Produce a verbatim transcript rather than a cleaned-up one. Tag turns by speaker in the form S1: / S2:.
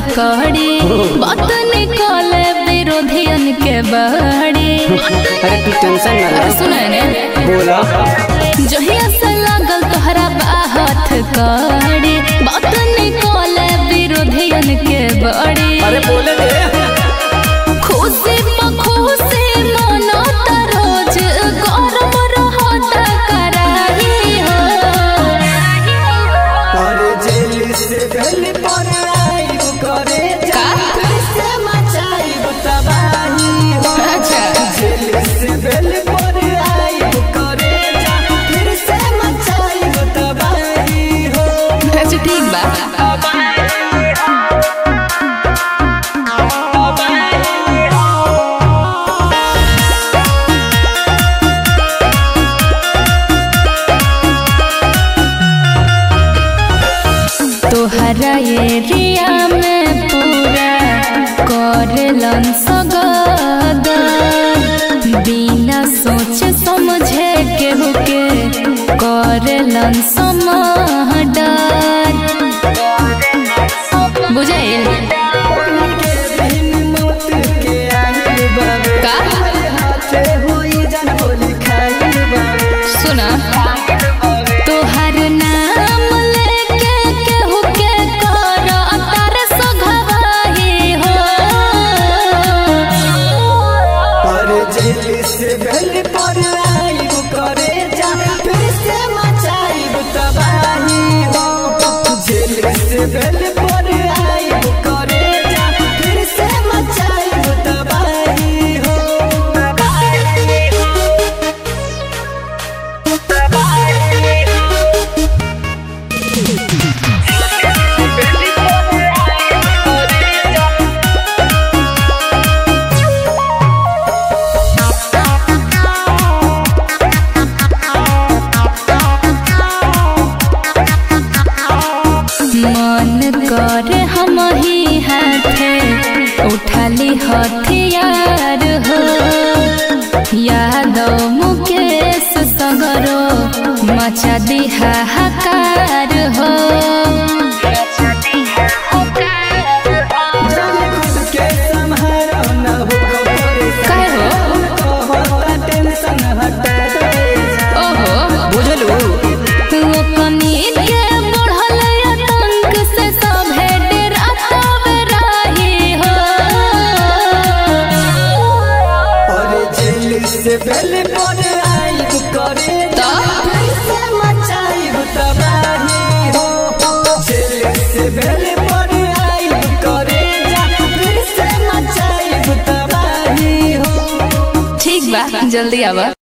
S1: कड़ी बात निकाले विरोधियन के बड़ी।
S2: अरे तू टेंशन ना ले।
S1: सुने ने
S2: बोला
S1: जहिया से लागल तोहरा बात कड़ी बात निकाले विरोधियन के बड़ी।
S2: अरे बोले दे
S1: खुशी खुशी मनोता रोज गरम रहता कराही हो।
S2: अरे जेल से गल पर आई करे जा से मचाई तबाही हो।
S1: अच्छा
S2: जेल से गल पर आई करे जा फिर से मचाई तबाही हो।
S1: अच्छा ठीक बा तोहरा एरिया में पूरा करलन सगद बिना सोच समझे केहू के करलन समडर बुझाइल का सुना तोहर नाम लेके केहू के कर अतर सघवाही हो।
S2: अरे जेल से गल पर आई करे जा फिर से मचाई तबाही हो। जेल से गल पर आई करे जा फिर से मचाई तबाही हो।
S1: मन करे हम ही हाथे उठाली हथियार हो। यादव मुकेश सगरो मचा दी हाहाकार हो। काहे हो ओहो
S2: बुझलू
S1: वो कनी के बढ़ल आतंक से सभे डरावे रही हो।
S2: अरे जेल से बेल पर आई करे जा फिर से मचाई तबाही हो। जेल से बेल पर आई करे जा फिर से मचाई तबाही हो।
S1: ठीक बा जल्दी आवा।